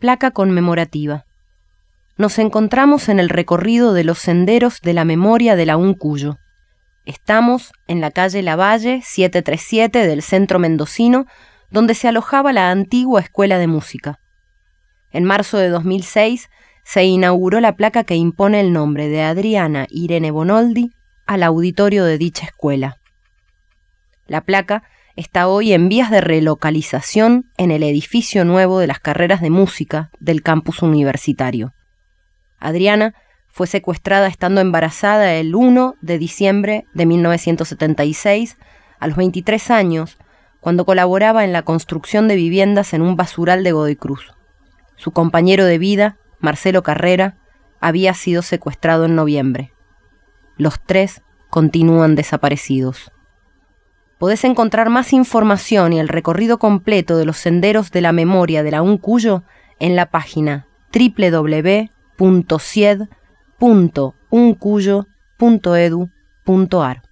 Placa conmemorativa. Nos encontramos en el recorrido de los senderos de la memoria de la Uncuyo. Estamos en la calle Lavalle 737 del centro mendocino, donde se alojaba la antigua escuela de música. En marzo de 2006 se inauguró la placa que impone el nombre de Adriana Irene Bonoldi al auditorio de dicha escuela. La placa está hoy en vías de relocalización en el edificio nuevo de las carreras de música del campus universitario. Adriana fue secuestrada estando embarazada el 1 de diciembre de 1976, a los 23 años, cuando colaboraba en la construcción de viviendas en un basural de Godoy Cruz. Su compañero de vida, Marcelo Carrera, había sido secuestrado en noviembre. Los tres continúan desaparecidos. Podés encontrar más información y el recorrido completo de los senderos de la memoria de la Uncuyo en la página www.cied.uncuyo.edu.ar.